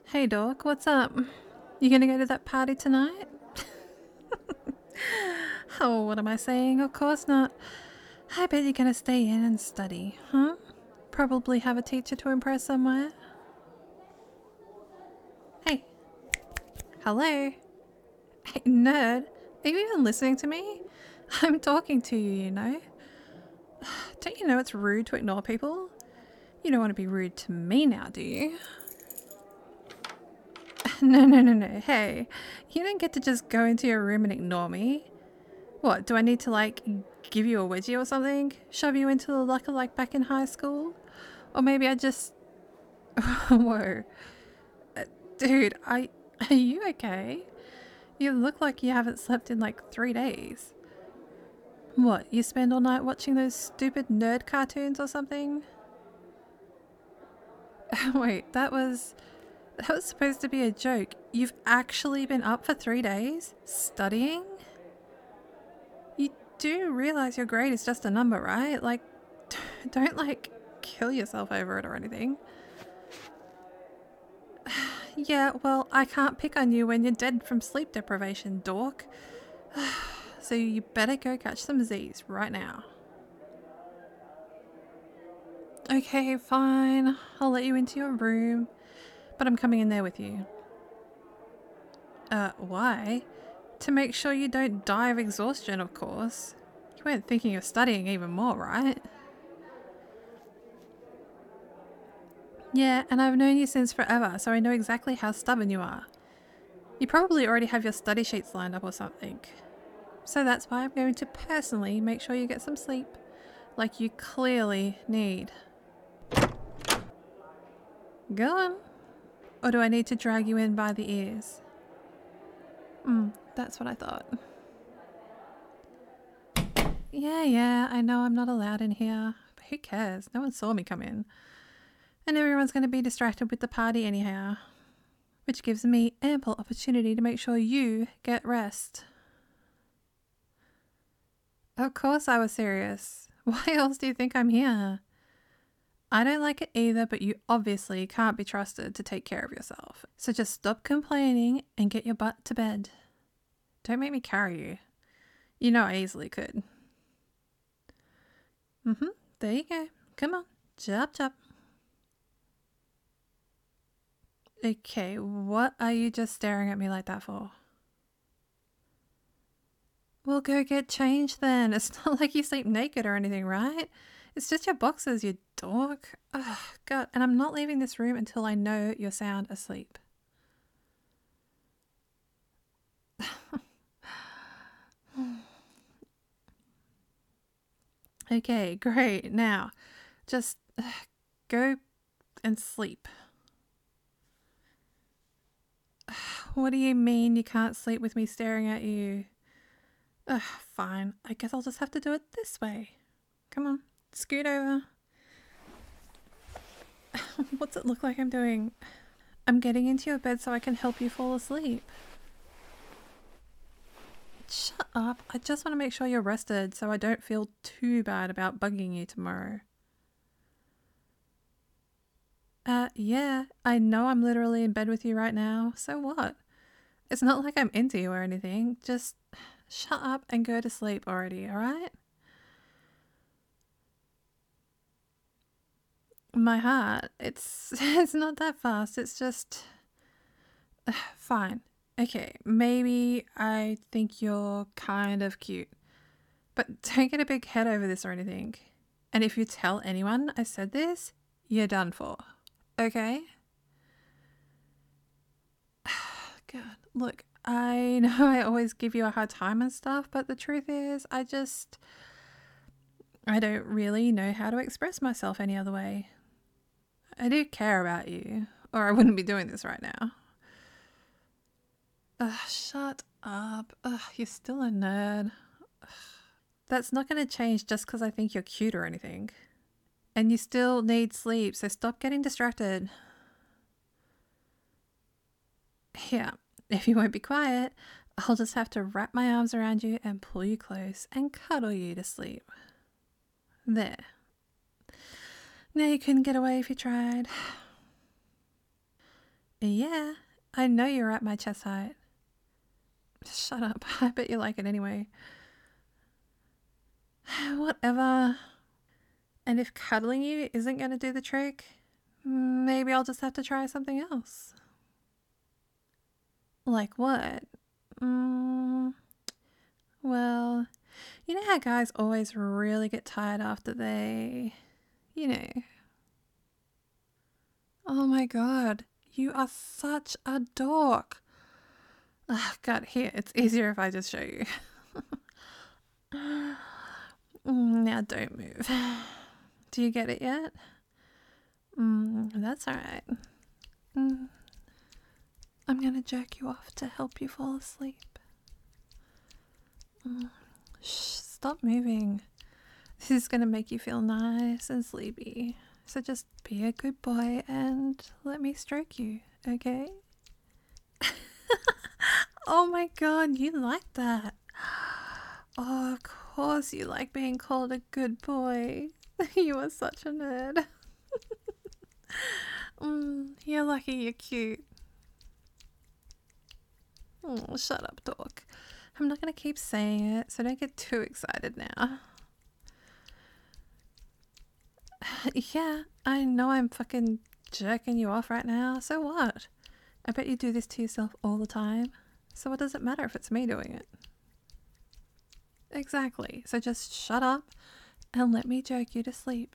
Hey Doc, what's up? You gonna go to that party tonight? Oh, what am I saying? Of course not. I bet you're gonna stay in and study, huh? Probably have a teacher to impress somewhere. Hey, hello? Hey, nerd, are you even listening to me? I'm talking to you, you know? Don't you know it's rude to ignore people? You don't want to be rude to me now, do you? No. Hey, you don't get to just go into your room and ignore me. What, do I need to, like, give you a wedgie or something? Shove you into the locker like back in high school? Or maybe I just... Whoa. Dude, are you okay? You look like you haven't slept in like 3 days. What, you spend all night watching those stupid nerd cartoons or something? Wait, that was supposed to be a joke. You've actually been up for 3 days? Studying? You do realize your grade is just a number, right? Like, don't like kill yourself over it or anything. Yeah, well, I can't pick on you when you're dead from sleep deprivation, dork. So you better go catch some Z's right now. Okay, fine. I'll let you into your room, but I'm coming in there with you. Why? To make sure you don't die of exhaustion, of course. You weren't thinking of studying even more, right? Yeah, and I've known you since forever, so I know exactly how stubborn you are. You probably already have your study sheets lined up or something. So that's why I'm going to personally make sure you get some sleep, like you clearly need. Go on. Or do I need to drag you in by the ears? That's what I thought. Yeah, I know I'm not allowed in here, but who cares? No one saw me come in. And everyone's going to be distracted with the party anyhow, which gives me ample opportunity to make sure you get rest. Of course I was serious. Why else do you think I'm here? I don't like it either, but you obviously can't be trusted to take care of yourself. So just stop complaining and get your butt to bed. Don't make me carry you. You know I easily could. There you go. Come on. Chop. Okay, what are you just staring at me like that for? Well, go get changed then. It's not like you sleep naked or anything, right? It's just your boxers, you dork. Ugh, God, and I'm not leaving this room until I know you're sound asleep. Okay, great. Now, just go and sleep. What do you mean you can't sleep with me staring at you? Ugh, fine. I guess I'll just have to do it this way. Come on, scoot over. What's it look like I'm doing? I'm getting into your bed so I can help you fall asleep. Shut up. I just want to make sure you're rested so I don't feel too bad about bugging you tomorrow. Yeah, I know I'm literally in bed with you right now. So what? It's not like I'm into you or anything. Just shut up and go to sleep already, alright? My heart, it's not that fast. It's just fine. Okay, maybe I think you're kind of cute. But don't get a big head over this or anything. And if you tell anyone I said this, you're done for. Okay? God, look, I know I always give you a hard time and stuff, but the truth is, I don't really know how to express myself any other way. I do care about you, or I wouldn't be doing this right now. Shut up. You're still a nerd. That's not going to change just because I think you're cute or anything. And you still need sleep, so stop getting distracted. Yeah, if you won't be quiet, I'll just have to wrap my arms around you and pull you close and cuddle you to sleep. There. Now you couldn't get away if you tried. Yeah, I know you're at my chest height. Shut up. I bet you like it anyway. Whatever. And if cuddling you isn't going to do the trick, maybe I'll just have to try something else. Like what? Well, you know how guys always really get tired after they, you know. Oh my god, you are such a dork. Oh, god, here, it's easier if I just show you. Now don't move. Do you get it yet? That's alright. I'm gonna jerk you off to help you fall asleep. Shh, stop moving. This is gonna make you feel nice and sleepy. So just be a good boy and let me stroke you, okay? Oh my god, you like that. Oh, of course you like being called a good boy. You are such a nerd. You're lucky you're cute. Oh, shut up, dork. I'm not gonna keep saying it, so don't get too excited now. Yeah, I know I'm fucking jerking you off right now, so what? I bet you do this to yourself all the time, so what does it matter if it's me doing it? Exactly, so just shut up and let me jerk you to sleep.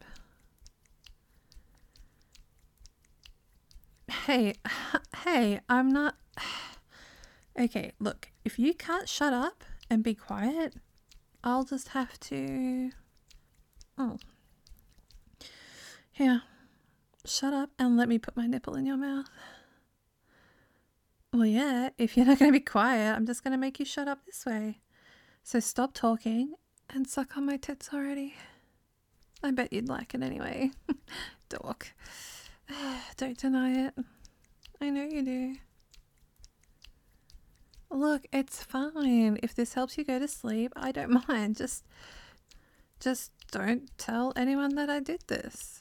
Hey, I'm not... Okay, look, if you can't shut up and be quiet, I'll just have to... Oh. Here, shut up and let me put my nipple in your mouth. Well, yeah, if you're not going to be quiet, I'm just going to make you shut up this way. So stop talking and suck on my tits already. I bet you'd like it anyway. Dork. Don't deny it. I know you do. Look, it's fine. If this helps you go to sleep, I don't mind. Just don't tell anyone that I did this.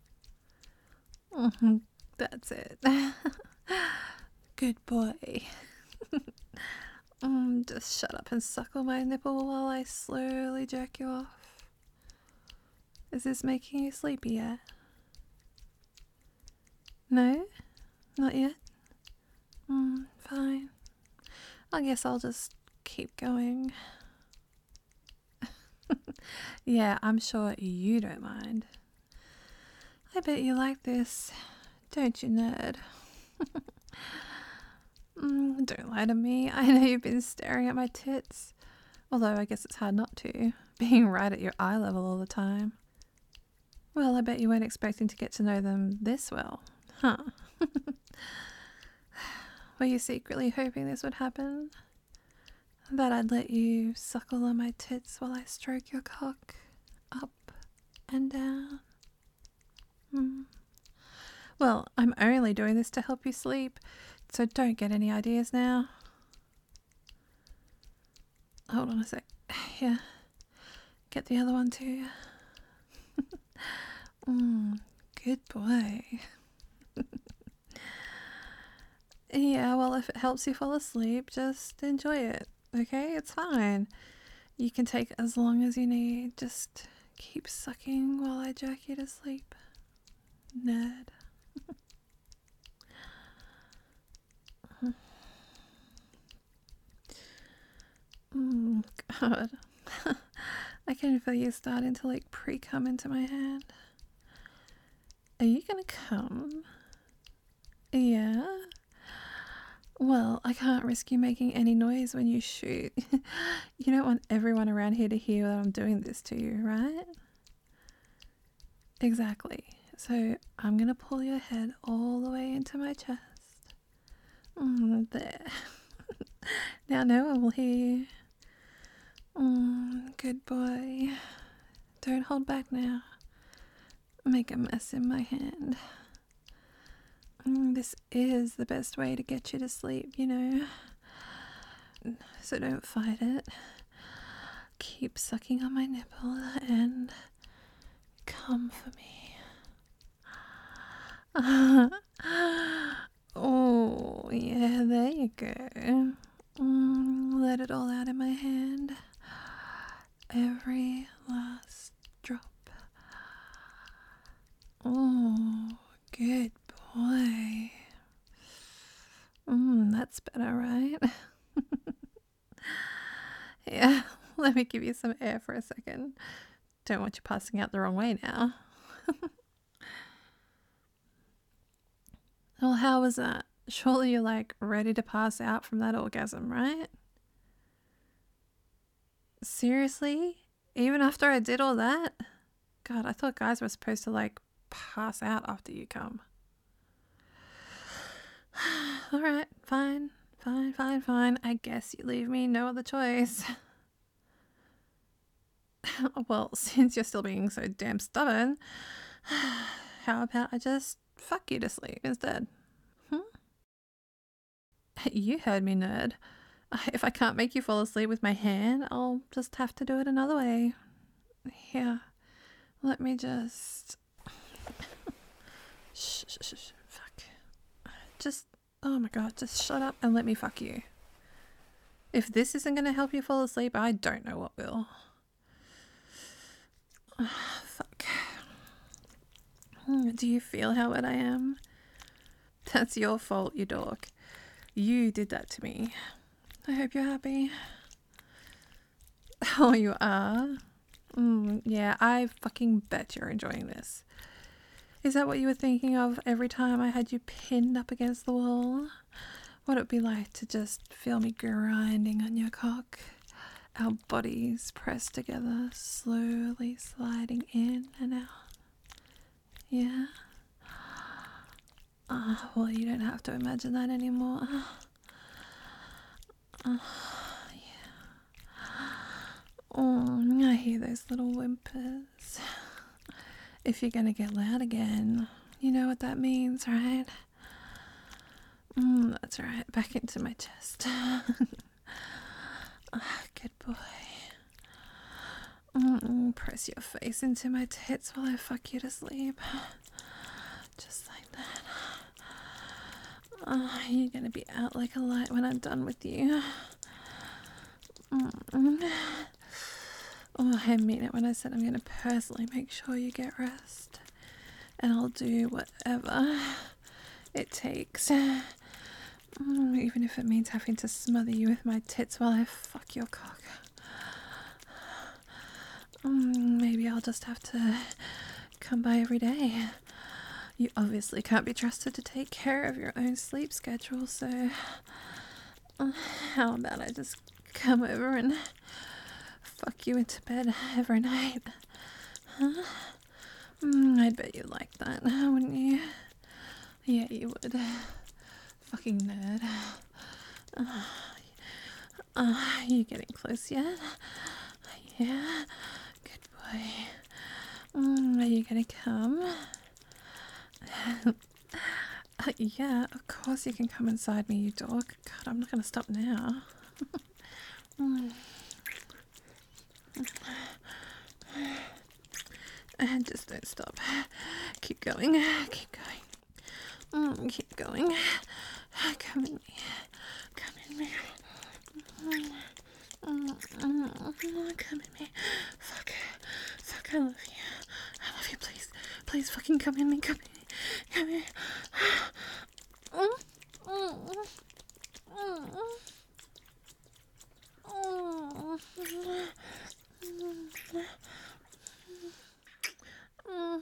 That's it. Good boy. Just shut up and suckle my nipple while I slowly jerk you off. Is this making you sleepy yet? No? Not yet? Fine. I guess I'll just keep going. Yeah, I'm sure you don't mind. I bet you like this, don't you, nerd? Don't lie to me. I know you've been staring at my tits. Although I guess it's hard not to, being right at your eye level all the time. Well, I bet you weren't expecting to get to know them this well, huh? Were you secretly hoping this would happen? That I'd let you suckle on my tits while I stroke your cock up and down? Well, I'm only doing this to help you sleep, so don't get any ideas now. Hold on a sec. Here. Get the other one too. Good boy. Yeah, well, if it helps you fall asleep, just enjoy it, okay? It's fine. You can take as long as you need. Just keep sucking while I jerk you to sleep. Nerd. God. I can feel you starting to like pre-cum into my hand. Are you gonna come? Yeah? Well, I can't risk you making any noise when you shoot. You don't want everyone around here to hear that I'm doing this to you, right? Exactly. So I'm gonna pull your head all the way into my chest. There. Now no one will hear you. Good boy. Don't hold back now. Make a mess in my hand. This is the best way to get you to sleep, you know. So don't fight it. Keep sucking on my nipple and come for me. Oh. Yeah, there you go. Let it all out in my hand. Every last drop. Oh, good boy. That's better, right? Yeah, let me give you some air for a second. Don't want you passing out the wrong way now. Well, how was that? Surely you're like ready to pass out from that orgasm, right? Seriously? Even after I did all that? God, I thought guys were supposed to like pass out after you come. Alright, fine. I guess you leave me no other choice. Well, since you're still being so damn stubborn, how about I just fuck you to sleep instead? You heard me, nerd. If I can't make you fall asleep with my hand, I'll just have to do it another way. Here, let me just... Shh, fuck. Just, oh my god, just shut up and let me fuck you. If this isn't going to help you fall asleep, I don't know what will. Fuck. Do you feel how wet I am? That's your fault, you dork. You did that to me. I hope you're happy. Oh, you are? Yeah, I fucking bet you're enjoying this. Is that what you were thinking of every time I had you pinned up against the wall? What it'd be like to just feel me grinding on your cock? Our bodies pressed together, slowly sliding in and out. Yeah? Well, you don't have to imagine that anymore. Yeah. Oh, I hear those little whimpers. If you're gonna get loud again, you know what that means, right? That's right, back into my chest. Good boy. Press your face into my tits while I fuck you to sleep. Just like that. You're gonna be out like a light when I'm done with you. Oh, I mean it when I said I'm gonna personally make sure you get rest. And I'll do whatever it takes. Even if it means having to smother you with my tits while I fuck your cock. Maybe I'll just have to come by every day. You obviously can't be trusted to take care of your own sleep schedule, so how about I just come over and fuck you into bed every night? Huh? I bet you'd like that, wouldn't you? Yeah, you would. Fucking nerd. You getting close yet? Yeah? Good boy. Are you gonna come? Yeah, of course you can come inside me, you dog. God, I'm not gonna stop now. And just don't stop. Keep going. Keep going. Keep going. Come in me. Come in me. Come in me. Fuck. Fuck, I love you. I love you, please. Please fucking come in me. Come in me. Come in me. Oh,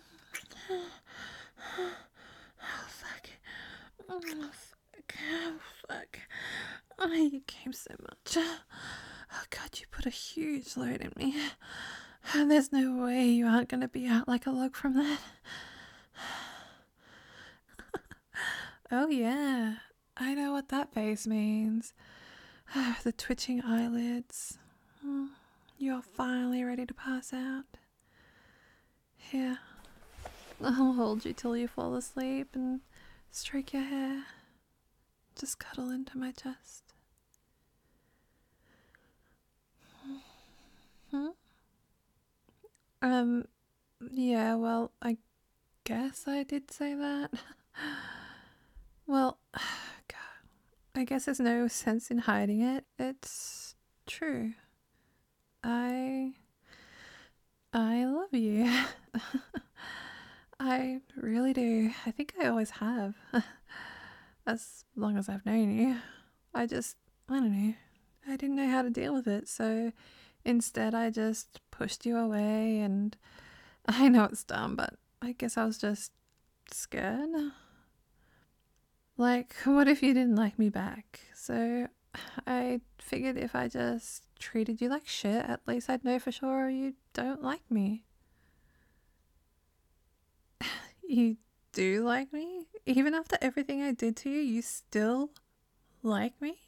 fuck. Oh, fuck. Oh, fuck. Oh, you came so much. Oh, God, you put a huge load in me. There's no way you aren't going to be out like a log from that. Oh, yeah. I know what that face means. The twitching eyelids. You're finally ready to pass out. Here. I'll hold you till you fall asleep and stroke your hair. Just cuddle into my chest. Yeah, well, I guess I did say that. Well, God, I guess there's no sense in hiding it. It's true. I I love you. I really do. I think I always have. As long as I've known you. I don't know. I didn't know how to deal with it, so instead I just pushed you away, and I know it's dumb, but I guess I was just scared. Like, what if you didn't like me back? So I figured if I just treated you like shit, at least I'd know for sure you don't like me. You do like me? Even after everything I did to you, you still like me?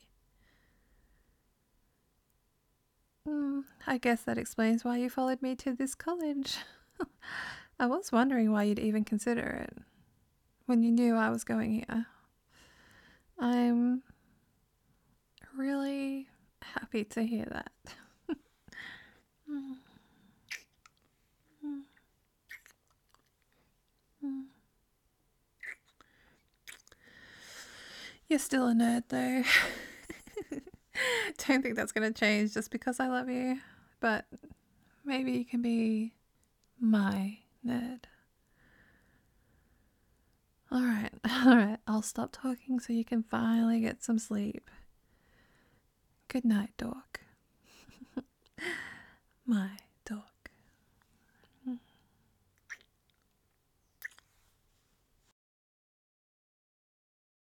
I guess that explains why you followed me to this college. I was wondering why you'd even consider it when you knew I was going here. I'm really happy to hear that. You're still a nerd, though. Don't think that's going to change just because I love you. But maybe you can be my nerd. Alright, alright, I'll stop talking so you can finally get some sleep. Good night, dog. My